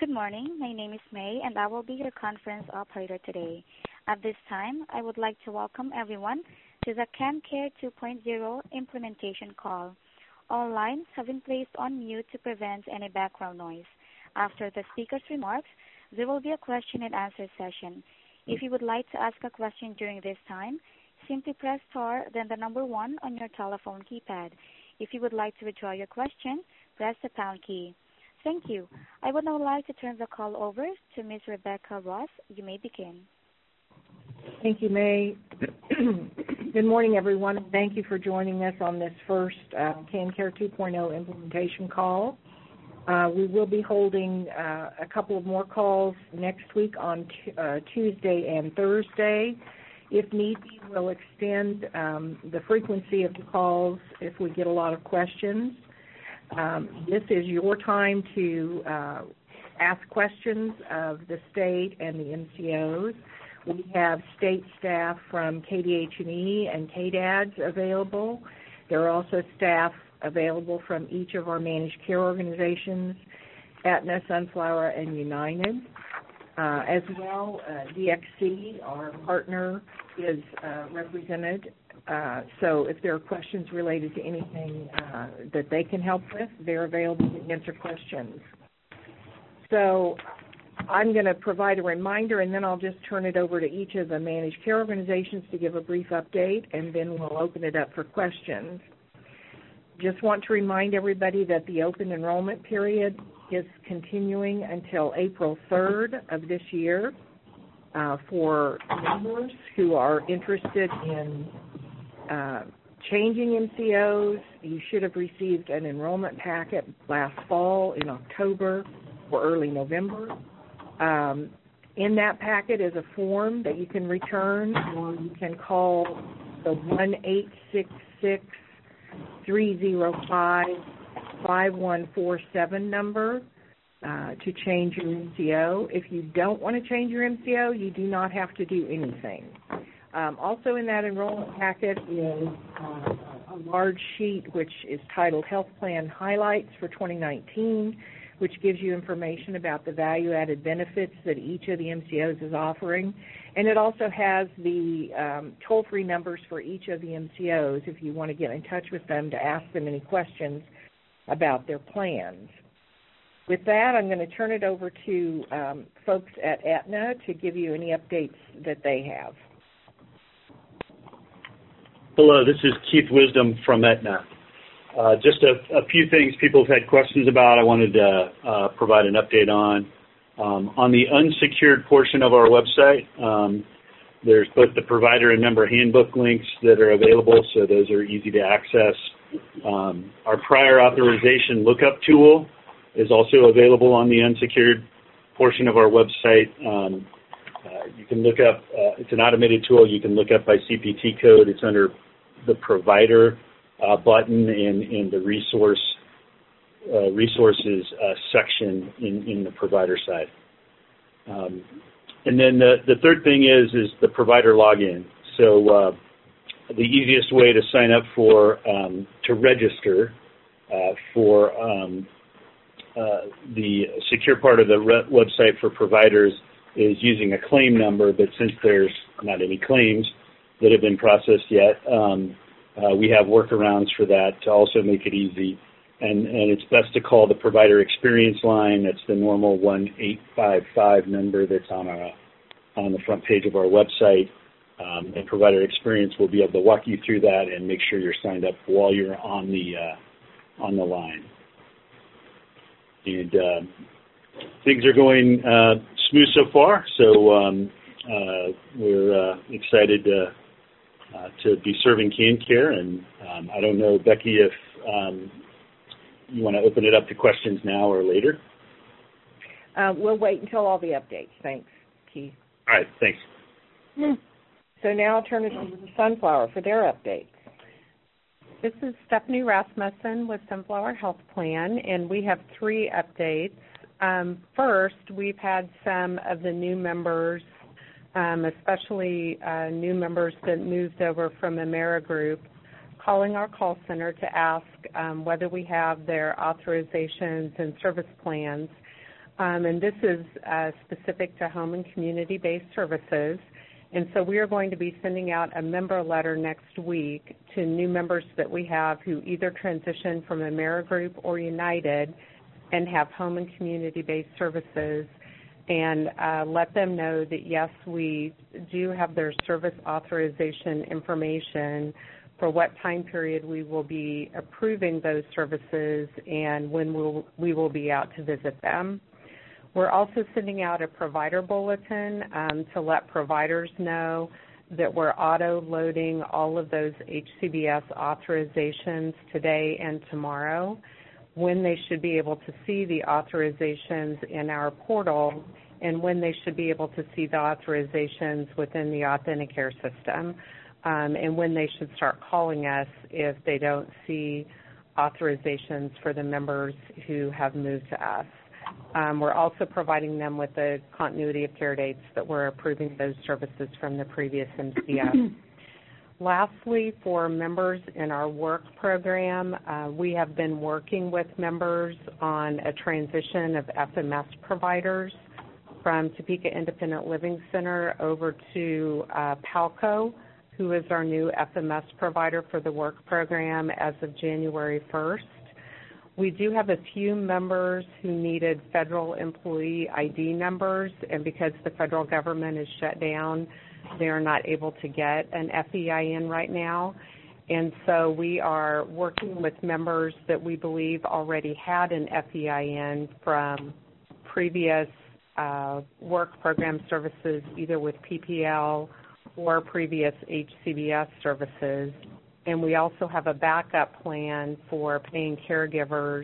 Good morning. My name is May, and I will be your conference operator today. At this time, I would like to welcome everyone to the CanCare 2.0 implementation call. All lines have been placed on mute to prevent any background noise. After the speaker's remarks, there will be a question and answer session. If you would like to ask a question during this time, simply press star, then the number 1 on your telephone keypad. If you would like to withdraw your question, press the pound key. Thank you. I would now like to turn the call over to Ms. Rebecca Ross. You may begin. Thank you, May. Good morning, everyone. Thank you for joining us on this first CanCare 2.0 implementation call. We will be holding a couple of more calls next week on Tuesday and Thursday. If need be, we'll extend the frequency of the calls if we get a lot of questions. This is your time to ask questions of the state and the MCOs. We have state staff from KDH&E and KDADS available. There are also staff available from each of our managed care organizations, Aetna, Sunflower, and United. As well, DXC, our partner, is represented. So if there are questions related to anything that they can help with, they're available to answer questions. So I'm going to provide a reminder, and then I'll just turn it over to each of the managed care organizations to give a brief update, and then we'll open it up for questions. Just want to remind everybody that the open enrollment period is continuing until April 3rd of this year for members who are interested in changing MCOs. You should have received an enrollment packet last fall in October or early November. In that packet is a form that you can return, or you can call the 1-866-305-5147 number to change your MCO. If you don't want to change your MCO, you do not have to do anything. Also in that enrollment packet is a large sheet which is titled Health Plan Highlights for 2019, which gives you information about the value-added benefits that each of the MCOs is offering. And it also has the toll-free numbers for each of the MCOs if you want to get in touch with them to ask them any questions about their plans. With that, I'm going to turn it over to folks at Aetna to give you any updates that they have. Hello, this is Keith Wisdom from Aetna. Just a few things people have had questions about I wanted to provide an update on. On the unsecured portion of our website, there's both the provider and member handbook links that are available, so those are easy to access. Our prior authorization lookup tool is also available on the unsecured portion of our website. You can look up, it's an automated tool, you can look up by CPT code. It's under the provider button in the resources section in the provider side. And then the third thing is the provider login. So the easiest way to sign up to register for the secure part of the website for providers is using a claim number, but since there's not any claims that have been processed yet, we have workarounds for that to also make it easy. And it's best to call the provider experience line. That's the normal 1-855 number that's on the front page of our website. And provider experience will be able to walk you through that and make sure you're signed up while you're on the line. And things are going smooth so far, so we're excited to be serving CanCare. And I don't know, Becky, if you want to open it up to questions now or later. We'll wait until all the updates. Thanks, Keith. All right, thanks. So now I'll turn it over to Sunflower for their updates. This is Stephanie Rasmussen with Sunflower Health Plan, and we have 3 updates. First, we've had some of the new members, especially new members that moved over from AmeriGroup, calling our call center to ask whether we have their authorizations and service plans. and this is specific to home and community-based services. And so we are going to be sending out a member letter next week to new members that we have who either transition from AmeriGroup or United and have home and community-based services, and let them know that, yes, we do have their service authorization information for what time period we will be approving those services and when we will be out to visit them. We're also sending out a provider bulletin to let providers know that we're auto-loading all of those HCBS authorizations today and tomorrow, when they should be able to see the authorizations in our portal, and when they should be able to see the authorizations within the Authenticare system, and when they should start calling us if they don't see authorizations for the members who have moved to us. We're also providing them with the continuity of care dates that we're approving those services from the previous MCF. Lastly, for members in our work program, we have been working with members on a transition of FMS providers from Topeka Independent Living Center over to PALCO, who is our new FMS provider for the work program as of January 1st. We do have a few members who needed federal employee ID numbers, and because the federal government is shut down, they are not able to get an FEIN right now. And so we are working with members that we believe already had an FEIN from previous work program services, either with PPL or previous HCBS services. And we also have a backup plan for paying caregivers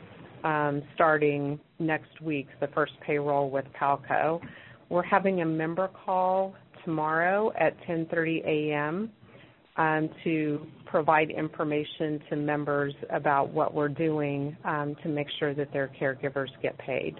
starting next week, the first payroll with PALCO. We're having a member call tomorrow at 10:30 a.m. To provide information to members about what we're doing to make sure that their caregivers get paid.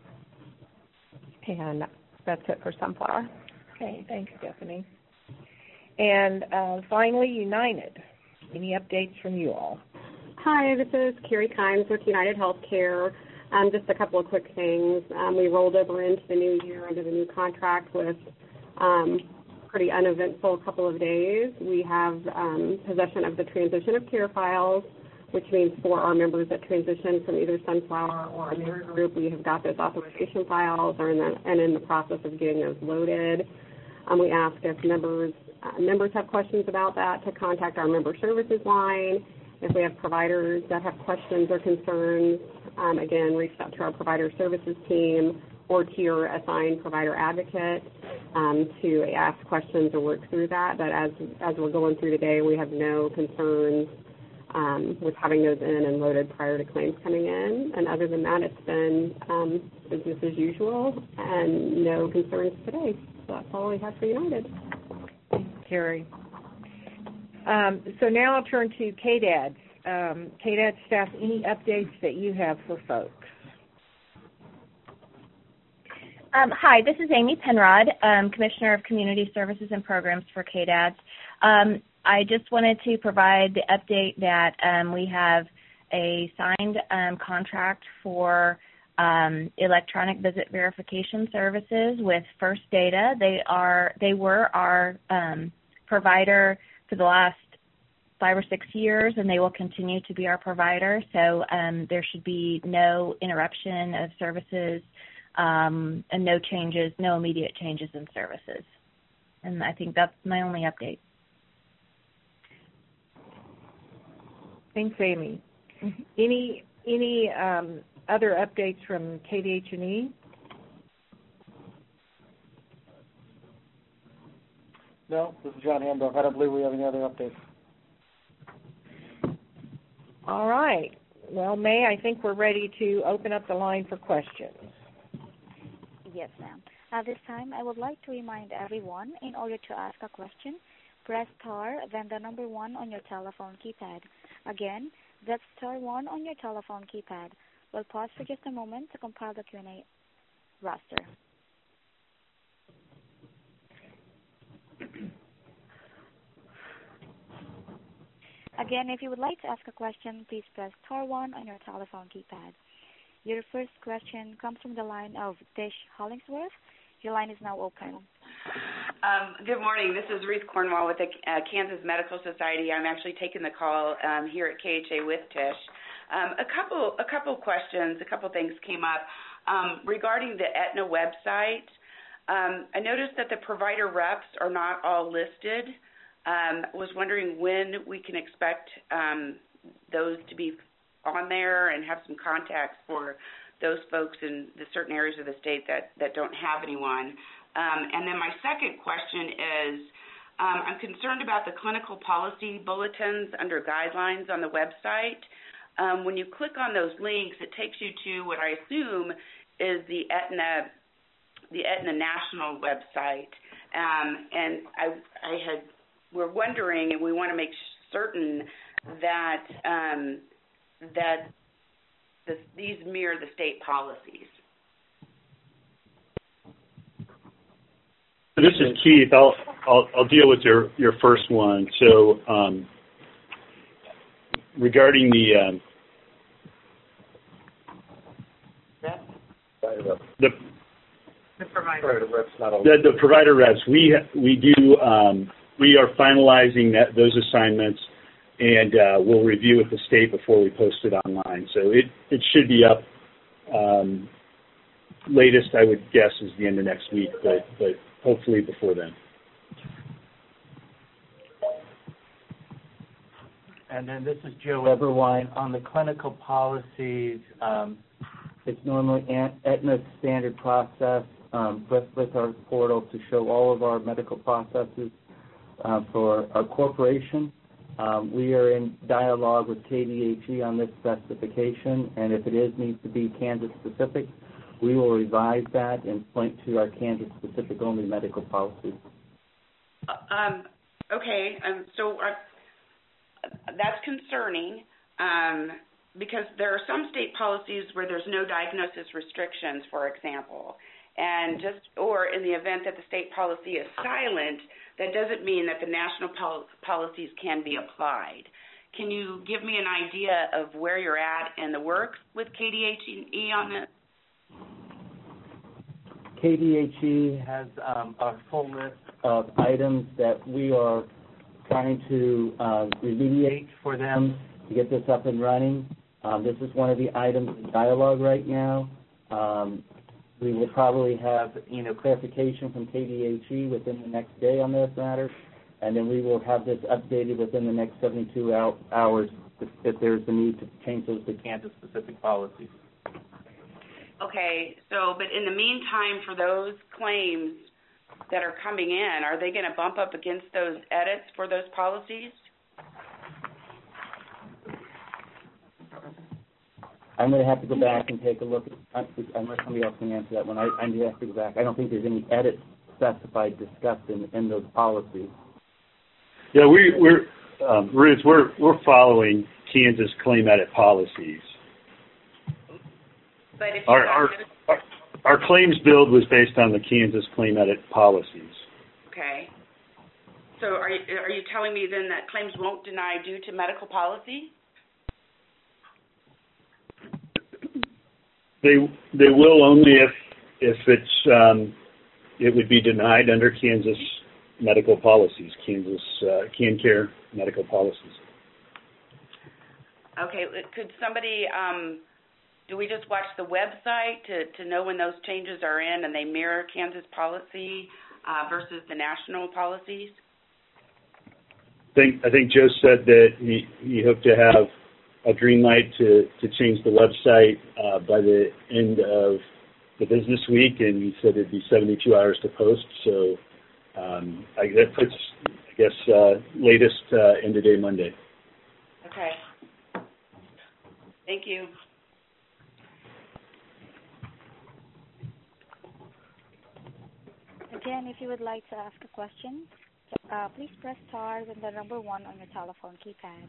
And that's it for Sunflower. Okay, thanks, Stephanie. And finally, United. Any updates from you all? Hi, this is Carrie Kimes with United Healthcare. Just a couple of quick things. We rolled over into the new year under the new contract with pretty uneventful couple of days. We have possession of the transition of care files, which means for our members that transition from either Sunflower or AmeriGroup, we have got those authorization files and in the process of getting those loaded. We ask if members have questions about that to contact our member services line. If we have providers that have questions or concerns, again, reach out to our provider services team or to your assigned provider advocate to ask questions or work through that. But as we're going through today, we have no concerns with having those in and loaded prior to claims coming in. And other than that, it's been business as usual and no concerns today. So that's all we have for United. Carrie. So now I'll turn to KDAD. KDAD staff, any updates that you have for folks? Hi, this is Amy Penrod, Commissioner of Community Services and Programs for KDAD. I just wanted to provide the update that we have a signed contract for electronic visit verification services with First Data. They were our provider for the last 5 or 6 years, and they will continue to be our provider. So there should be no interruption of services and no immediate changes in services. And I think that's my only update. Thanks, Amy. Mm-hmm. Any other updates from KDH&E? No, this is John Hamdorf. I don't believe we have any other updates. All right. Well, May, I think we're ready to open up the line for questions. Yes, ma'am. At this time, I would like to remind everyone, in order to ask a question, press star, then the number 1 on your telephone keypad. Again, that's star 1 on your telephone keypad. We'll pause for just a moment to compile the Q&A roster. Again, if you would like to ask a question, please press star 1 on your telephone keypad. Your first question comes from the line of Tish Hollingsworth. Your line is now open. Good morning. This is Ruth Cornwall with the Kansas Medical Society. I'm actually taking the call here at KHA with Tish. A couple questions, a couple things came up regarding the Aetna website. I noticed that the provider reps are not all listed. Was wondering when we can expect those to be on there and have some contacts for those folks in the certain areas of the state that don't have anyone. And then my second question is, I'm concerned about the clinical policy bulletins under guidelines on the website. When you click on those links, it takes you to what I assume is the Aetna national website. And we're wondering, and we want to make certain that these mirror the state policies. This is Keith. I'll deal with your first one. So regarding the provider reps, the provider reps, we are finalizing those assignments, and we'll review with the state before we post it online. So it should be up. Latest, I would guess, is the end of next week, but hopefully before then. And then this is Joe Eberwein. On the clinical policies, it's normally Aetna's standard process with our portal to show all of our medical processes for our corporation. We are in dialogue with KDHE on this specification, and if it needs to be Kansas-specific, we will revise that and point to our Kansas-specific only medical policy. Okay, so that's concerning because there are some state policies where there's no diagnosis restrictions, for example, and or in the event that the state policy is silent, that doesn't mean that the national policies can be applied. Can you give me an idea of where you're at in the work with KDHE on this? KDHE has a full list of items that we are trying to remediate for them to get this up and running. This is one of the items in dialogue right now. We will probably have clarification from KDHE within the next day on this matter, and then we will have this updated within the next 72 hours if there's the need to change those to Kansas-specific policies. Okay, but in the meantime, for those claims that are coming in, are they going to bump up against those edits for those policies? I'm going to have to go back and take a look, unless somebody else can answer that one. I do have to go back. I don't think there's any edits specified, discussed in those policies. Yeah, Ruth, we're following Kansas claim edit policies. But if our claims build was based on the Kansas claim edit policies. Okay. So are you telling me then that claims won't deny due to medical policy? They will only if it would be denied under Kansas medical policies, Kansas CanCare medical policies. Okay. Could somebody? Do we just watch the website to know when those changes are in and they mirror Kansas policy versus the national policies? I think Joe said that he hoped to have a green light to change the website by the end of the business week, and he said it'd be 72 hours to post. So that puts, I guess, latest end of day Monday. Okay. Thank you. Again, if you would like to ask a question, please press star and the number 1 on your telephone keypad.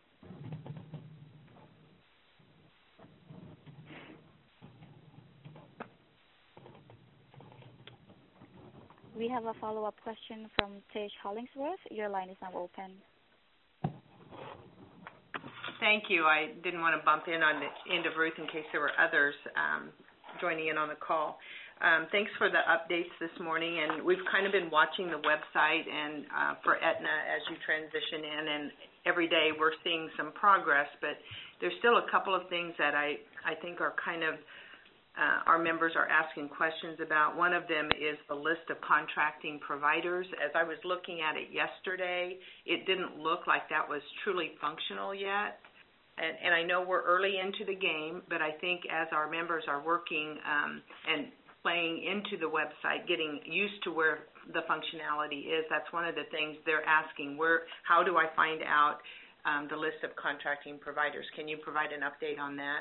We have a follow-up question from Tish Hollingsworth. Your line is now open. Thank you. I didn't want to bump in on the end of Ruth in case there were others joining in on the call. Thanks for the updates this morning, and we've kind of been watching the website and for Aetna as you transition in, and every day we're seeing some progress, but there's still a couple of things that I think are kind of our members are asking questions about. One of them is the list of contracting providers. As I was looking at it yesterday, it didn't look like that was truly functional yet. And I know we're early into the game, but I think as our members are working and playing into the website, getting used to where the functionality is, that's one of the things they're asking. How do I find out the list of contracting providers? Can you provide an update on that?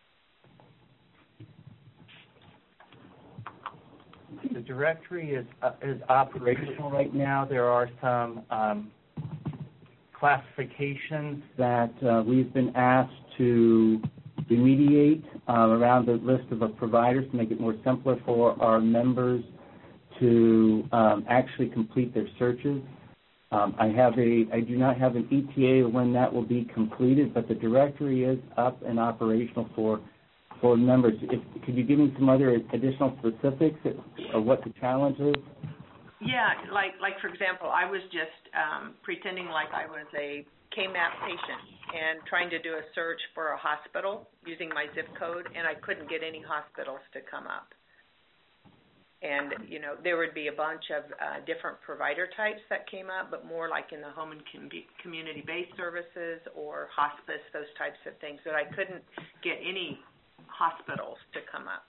The directory is operational right now. There are some classifications that we've been asked to remediate around the list of providers to make it more simpler for our members to actually complete their searches. I do not have an ETA of when that will be completed, but the directory is up and operational for members. Could you give me some other additional specifics of what the challenge is? Yeah, like for example, I was just pretending like I was a KMAP patient and trying to do a search for a hospital using my zip code, and I couldn't get any hospitals to come up. And, there would be a bunch of different provider types that came up, but more like in the home and community-based services or hospice, those types of things, but I couldn't get any hospitals to come up.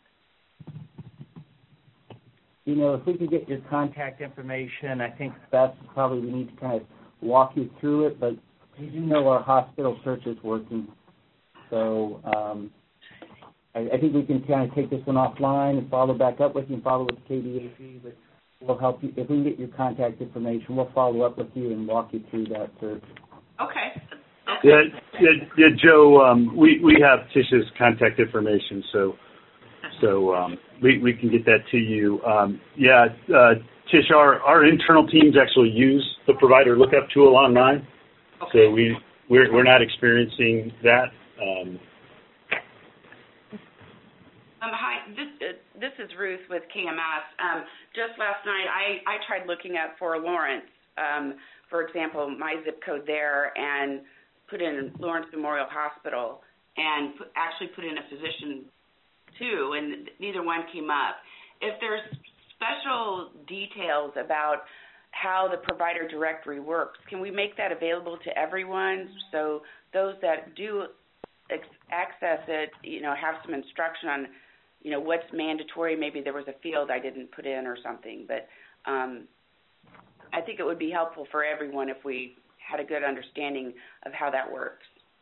If we could get your contact information, I think that's probably we need to kind of walk you through it, but you do know our hospital search is working. So I think we can kind of take this one offline and follow back up with you and follow with KDAC, but we'll help you. If we can get your contact information, we'll follow up with you and walk you through that search. Okay. Yeah, Joe, we have Tish's contact information, so we can get that to you. Tish, our internal teams actually use the provider lookup tool online, so we're not experiencing that. Hi, this is Ruth with KMS. Just last night, I tried looking up for Lawrence, for example, my zip code there, and put in Lawrence Memorial Hospital, and actually put in a physician too, and neither one came up. If there's special details about how the provider directory works, can we make that available to everyone so those that do access it, have some instruction on, what's mandatory? Maybe there was a field I didn't put in or something, but I think it would be helpful for everyone if we had a good understanding of how that works.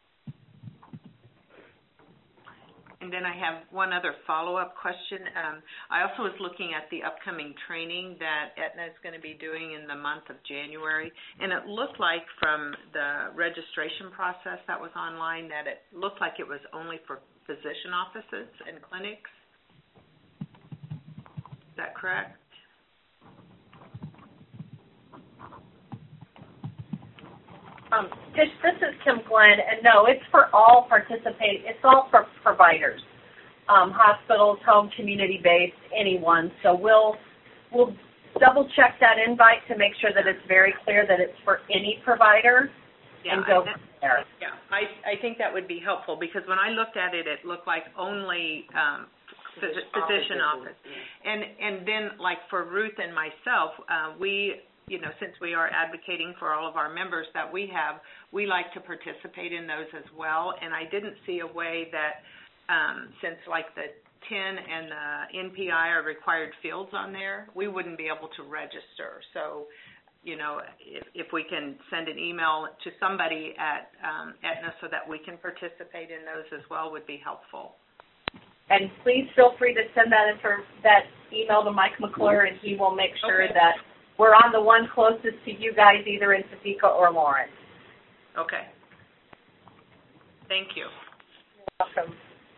And then I have one other follow-up question. I also was looking at the upcoming training that Aetna is going to be doing in the month of January, and it looked like from the registration process that was online that it looked like it was only for physician offices and clinics. Is that correct? This is Kim Glenn, and no, it's for all it's all for providers, hospitals, home, community-based, anyone. So we'll double check that invite to make sure that it's very clear that it's for any provider, and go from there. Yeah, I think that would be helpful because when I looked at it, it looked like only physician office, and then like for Ruth and myself, since we are advocating for all of our members that we like to participate in those as well. And I didn't see a way that, since like the TIN and the NPI are required fields on there, we wouldn't be able to register. So, if we can send an email to somebody at Aetna so that we can participate in those as well would be helpful. And please feel free to send that email to Mike McClure, and he will make sure that we're on the one closest to you guys, either in Topeka or Lawrence. Okay. Thank you. You're welcome.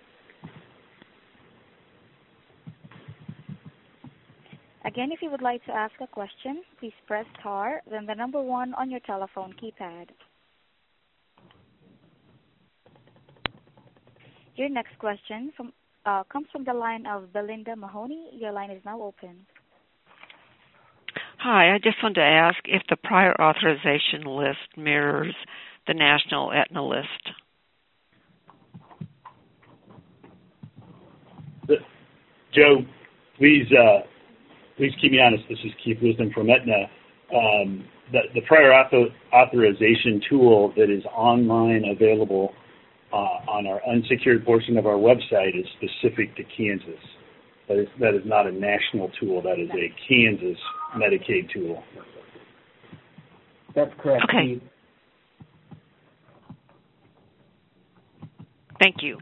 Again, if you would like to ask a question, please press star, then the number 1 on your telephone keypad. Your next question comes from the line of Belinda Mahoney. Your line is now open. Hi, I just wanted to ask if the prior authorization list mirrors the national Aetna list. Joe, please keep me honest. This is Keith Wisdom from Aetna. The prior authorization tool that is online available on our unsecured portion of our website is specific to Kansas. That is not a national tool. That is a Kansas Medicaid tool. That's correct. Okay. Keith. Thank you.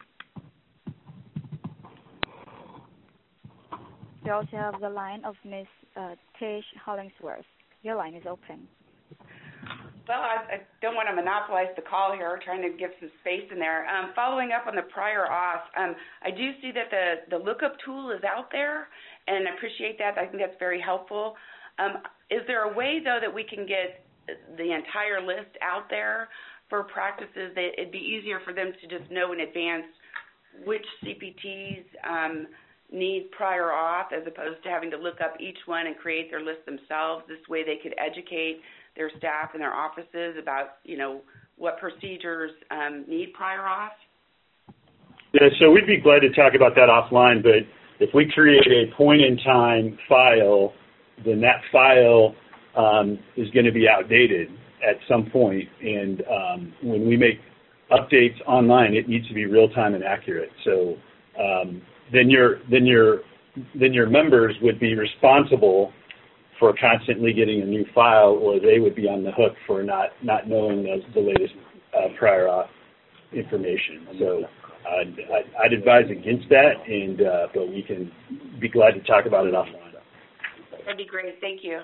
We also have the line of Ms. Tish Hollingsworth. Your line is open. Well, I don't want to monopolize the call here, trying to give some space in there. Following up on the prior auth, I do see that the lookup tool is out there, and I appreciate that. I think that's very helpful. Is there a way, though, that we can get the entire list out there for practices that it'd be easier for them to just know in advance which CPTs need prior auth as opposed to having to look up each one and create their list themselves? This way they could educate their staff and their offices about, what procedures need prior auth? Yeah, so we'd be glad to talk about that offline, but if we create a point-in-time file, then that file is going to be outdated at some point, and when we make updates online, it needs to be real-time and accurate. So then your members would be responsible for constantly getting a new file, or they would be on the hook for not knowing the latest prior auth information. So I'd advise against that, but we can be glad to talk about it offline. That'd be great. Thank you.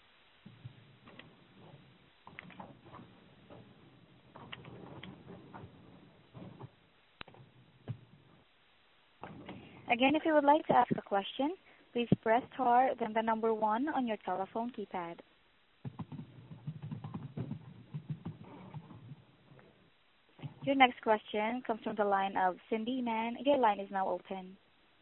Again, if you would like to ask a question, please press star, then the number 1 on your telephone keypad. Your next question comes from the line of Cindy Mann. Your line is now open.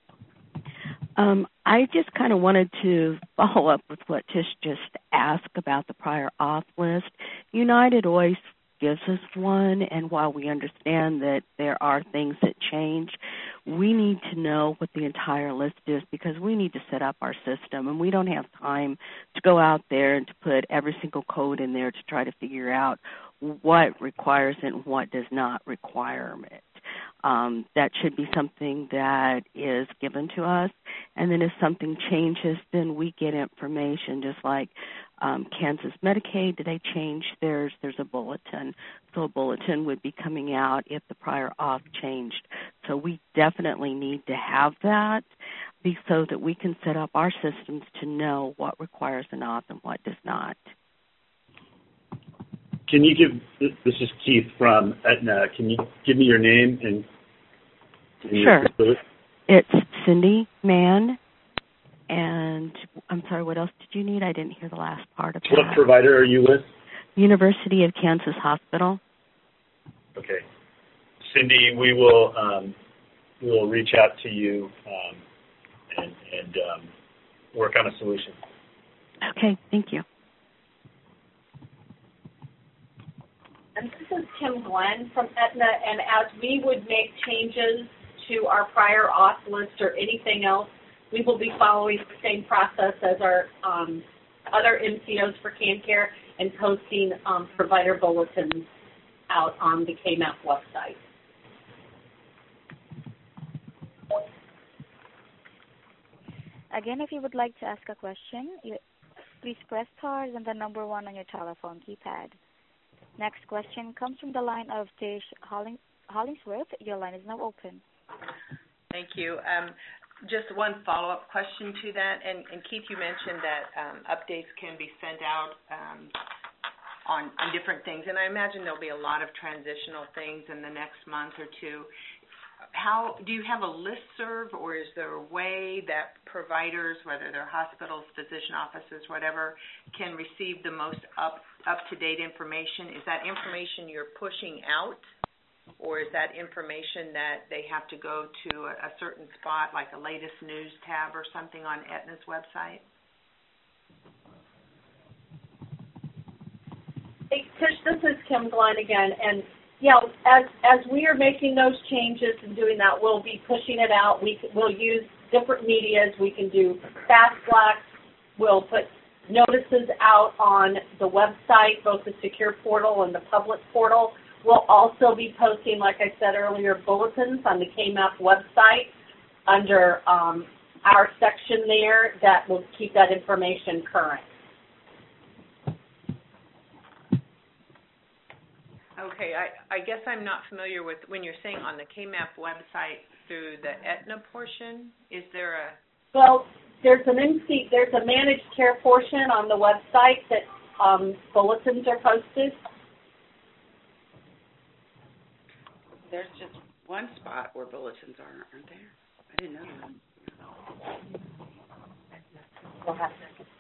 I just kind of wanted to follow up with what Tish just asked about the prior auth list. United always gives us one, and while we understand that there are things that change, we need to know what the entire list is because we need to set up our system, and we don't have time to go out there and to put every single code in there to try to figure out what requires it and what does not require it. That should be something that is given to us, and then if something changes, then we get information, just like Kansas Medicaid, did they change theirs? There's a bulletin. So a bulletin would be coming out if the prior auth changed. So we definitely need to have that so that we can set up our systems to know what requires an auth and what does not. Can you this is Keith from Aetna, can you give me your name and Sure. It's Cindy Mann, and I'm sorry, what else did you need? I didn't hear the last part of that. What provider are you with? University of Kansas Hospital. Okay. Cindy, we will reach out to you and work on a solution. Okay, thank you. And this is Kim Glenn from Aetna, and as we would make changes to our prior auth list or anything else, we will be following the same process as our other MCOs for CanCare and posting provider bulletins out on the KMAP website. Again, if you would like to ask a question, please press star and the number 1 on your telephone keypad. Next question comes from the line of Tish Hollingsworth. Your line is now open. Thank you. Just one follow-up question to that. And Keith, you mentioned that updates can be sent out on different things. And I imagine there'll be a lot of transitional things in the next month or two. How do you have a listserv, or is there a way that providers, whether they're hospitals, physician offices, whatever, can receive the most up-to-date information? Is that information you're pushing out or is that information that they have to go to a certain spot, like a latest news tab or something on Aetna's website? Hey, Tish, this is Kim Glenn again, and as we are making those changes and doing that, we'll be pushing it out. We'll use different medias. We can do fast blacks. We'll put notices out on the website, both the secure portal and the public portal. We'll also be posting, like I said earlier, bulletins on the KMAP website under our section there that will keep that information current. Okay, I guess I'm not familiar with, when you're saying on the KMAP website through the Aetna portion, is there a... Well, there's a managed care portion on the website that bulletins are posted. There's just one spot where bulletins aren't there? I didn't know that. We'll have to.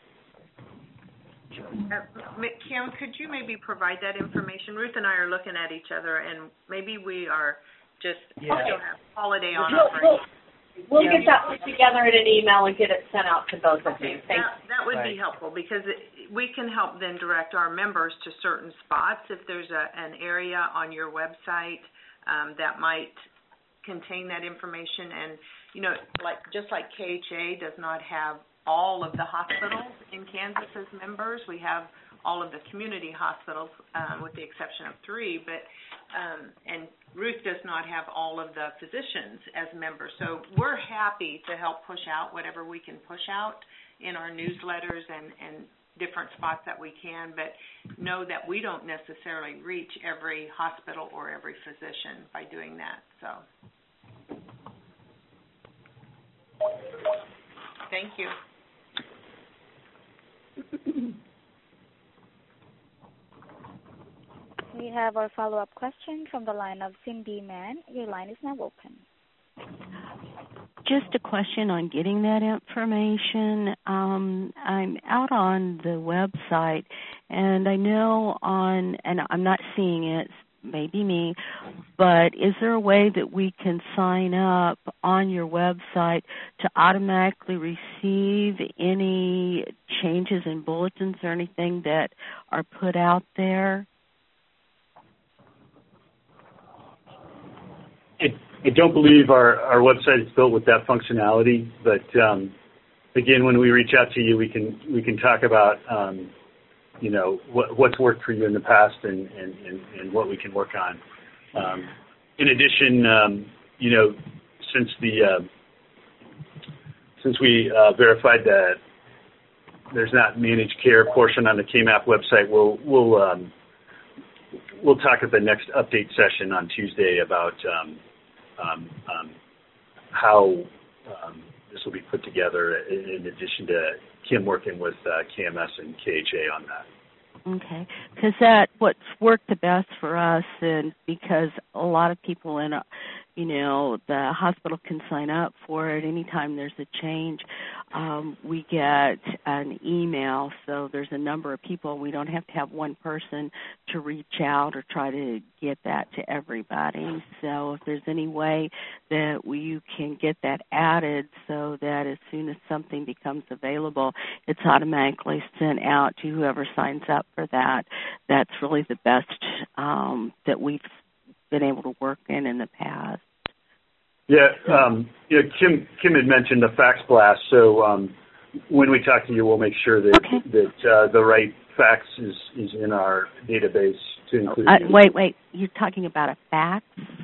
Kim, could you maybe provide that information? Ruth and I are looking at each other, and maybe we are just still have holiday on our brain. We'll get that put together in an email and get it sent out to both of you. That would be helpful, because we can help then direct our members to certain spots. If there's an area on your website that might contain that information, and just like KHA does not have all of the hospitals in Kansas as members. We have all of the community hospitals with the exception of 3, but and Ruth does not have all of the physicians as members. So we're happy to help push out whatever we can push out in our newsletters and different spots that we can, but know that we don't necessarily reach every hospital or every physician by doing that. So thank you. We have our follow-up question from the line of Cindy Mann. Your line is now open. Just a question on getting that information. I'm out on the website, and I know and I'm not seeing it, maybe me, but is there a way that we can sign up on your website to automatically receive any changes in bulletins or anything that are put out there? I don't believe our website is built with that functionality, but again, when we reach out to you, we can talk about what's worked for you in the past and what we can work on. In addition, since we verified that there's not managed care portion on the KMAP website, we'll talk at the next update session on Tuesday about how this will be put together in addition to Kim working with KMS and KHA on that. Okay, because what's worked the best for us, and because a lot of people in the hospital can sign up for it anytime there's a change. We get an email, so there's a number of people. We don't have to have one person to reach out or try to get that to everybody. So if there's any way that you can get that added so that as soon as something becomes available, it's automatically sent out to whoever signs up for that, that's really the best that we've been able to work in the past. Yeah, Kim had mentioned the fax blast, so when we talk to you, we'll make sure that the right fax is in our database to include. Wait, you're talking about a fax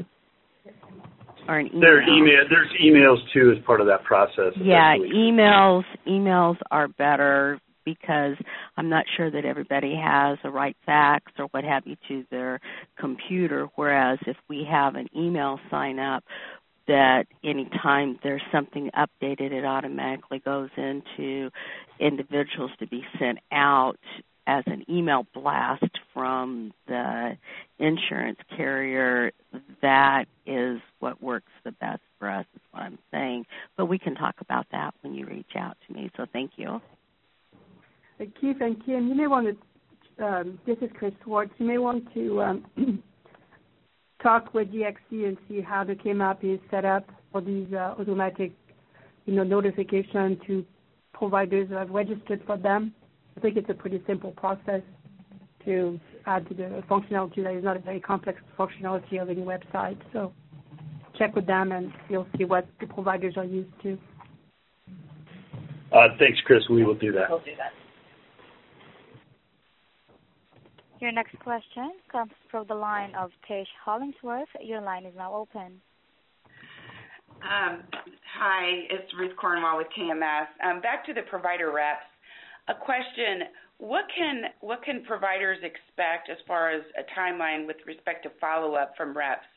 or an email? There's emails too as part of that process. Yeah, emails are better, because I'm not sure that everybody has a right fax or what have you to their computer, whereas if we have an email sign up, that anytime there's something updated, it automatically goes into individuals to be sent out as an email blast from the insurance carrier. That is what works the best for us, is what I'm saying. But we can talk about that when you reach out to me, so thank you. Keith and Kim, you may want to, this is Chris Schwartz, you may want to talk with DXC and see how the KMAP is set up for these automatic, notification to providers that have registered for them. I think it's a pretty simple process to add to the functionality. That is not a very complex functionality of any website. So check with them and you'll see what the providers are used to. Thanks, Chris. We will do that. We'll do that. Your next question comes from the line of Tish Hollingsworth. Your line is now open. Hi, it's Ruth Cornwall with KMS. Back to the provider reps. A question, what can providers expect as far as a timeline with respect to follow-up from reps?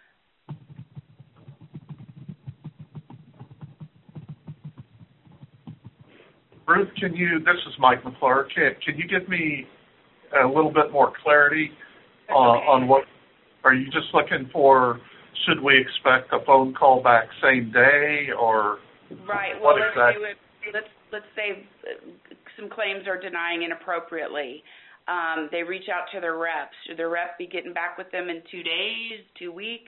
Ruth, this is Mike McClure. Can you give me a little bit more clarity on what, are you just looking for, should we expect a phone call back same day or right. What Well, exactly? let's say some claims are denying inappropriately. They reach out to their reps. Should their rep be getting back with them in 2 days, 2 weeks?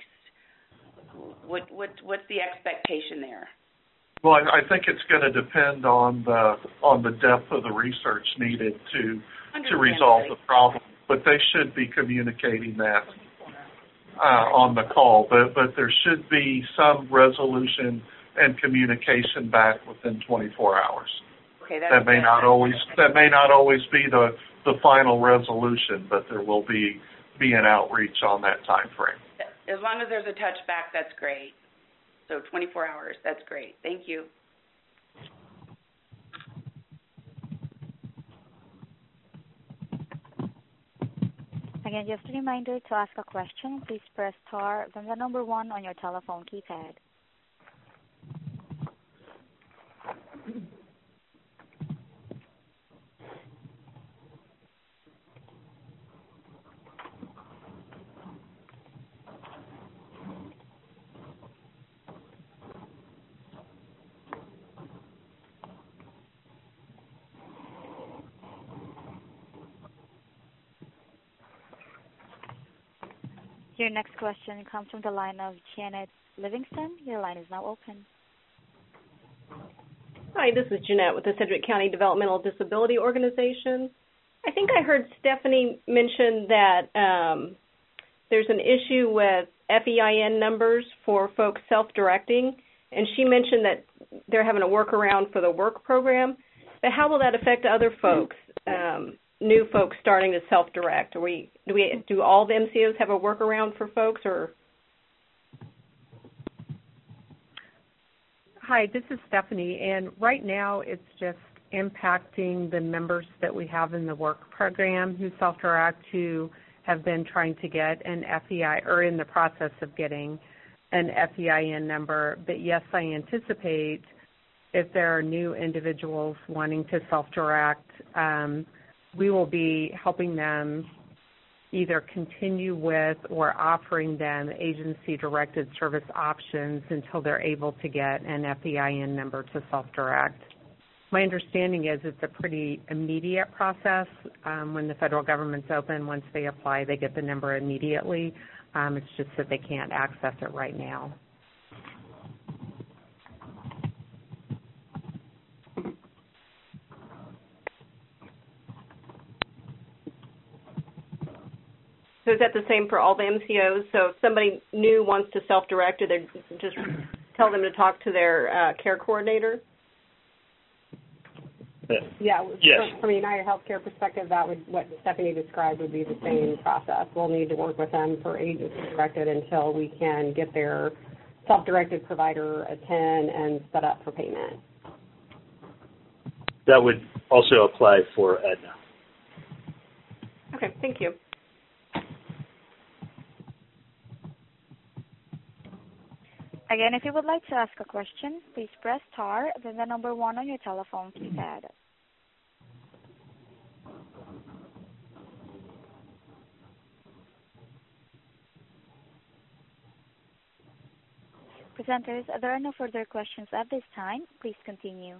What's the expectation there? Well, I think it's going to depend on the depth of the research needed to resolve the problem. But they should be communicating that on the call. But there should be some resolution and communication back within 24 hours. Okay, that may not always be the final resolution, but there will be an outreach on that time frame. As long as there's a touchback, that's great. So 24 hours, that's great. Thank you. Again, just a reminder, to ask a question, please press star, then the number 1 on your telephone keypad. Your next question comes from the line of Janet Livingston. Your line is now open. Hi, this is Jeanette with the Sedgwick County Developmental Disability Organization. I think I heard Stephanie mention that there's an issue with FEIN numbers for folks self-directing, and she mentioned that they're having a workaround for the work program. But how will that affect other folks, new folks starting to self-direct? Do all the MCOs have a workaround for folks, or? Hi, this is Stephanie, and right now it's just impacting the members that we have in the work program who self-direct, who have been trying to get an FEI or in the process of getting an FEIN number. But yes, I anticipate if there are new individuals wanting to self-direct, we will be helping them either continue with or offering them agency-directed service options until they're able to get an FEIN number to self-direct. My understanding is it's a pretty immediate process. When the federal government's open, once they apply, they get the number immediately. It's just that they can't access it right now. So is that the same for all the MCOs? So if somebody new wants to self-direct, do they just tell them to talk to their care coordinator? Yeah. Yes. From a United Healthcare perspective, what Stephanie described would be the same process. We'll need to work with them for agency-directed until we can get their self-directed provider a TIN and set up for payment. That would also apply for Aetna. Okay, thank you. Again, if you would like to ask a question, please press star, then the number 1 on your telephone keypad. Presenters, there are no further questions at this time. Please continue.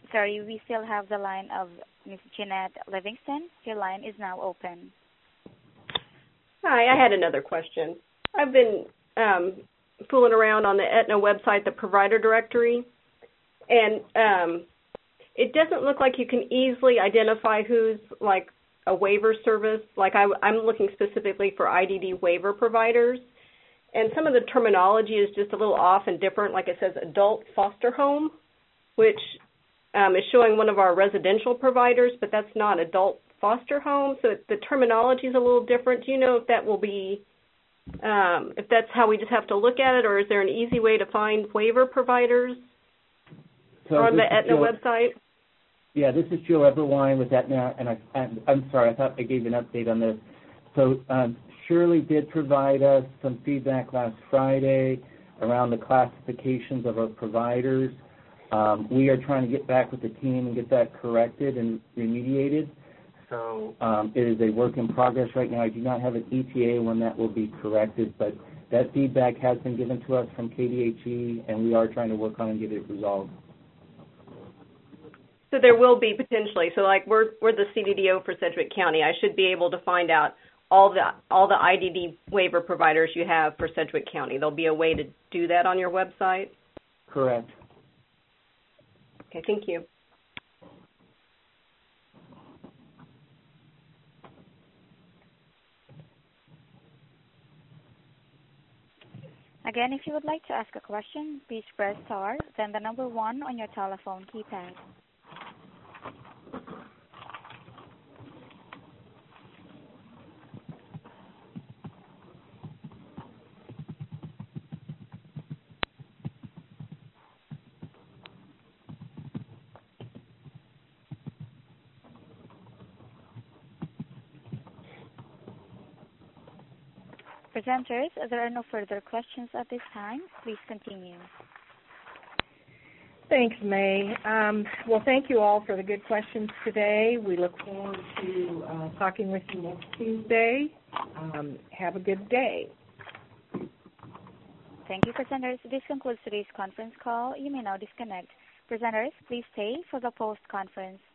Sorry, we still have the line of Ms. Jeanette Livingston. Your line is now open. Hi, I had another question. I've been fooling around on the Aetna website, the provider directory, and it doesn't look like you can easily identify who's like a waiver service. Like I'm looking specifically for IDD waiver providers, and some of the terminology is just a little off and different. Like it says adult foster home, which is showing one of our residential providers, but that's not adult foster home. So the terminology is a little different. Do you know if that will be, if that's how we just have to look at it, or is there an easy way to find waiver providers on the Aetna website? Yeah, this is Joe Eberwein with Aetna, and I'm sorry, I thought I gave an update on this. So Shirley did provide us some feedback last Friday around the classifications of our providers. We are trying to get back with the team and get that corrected and remediated. So it is a work in progress right now. I do not have an ETA when that will be corrected, but that feedback has been given to us from KDHE, and we are trying to work on and get it resolved. So there will be potentially. So like we're the CDDO for Sedgwick County. I should be able to find out all the IDD waiver providers you have for Sedgwick County. There'll be a way to do that on your website? Correct. Okay, thank you. Again, if you would like to ask a question, please press star, then the number 1 on your telephone keypad. Presenters, there are no further questions at this time. Please continue. Thanks, May. Well, thank you all for the good questions today. We look forward to talking with you next Tuesday. Have a good day. Thank you, presenters. This concludes today's conference call. You may now disconnect. Presenters, please stay for the post-conference.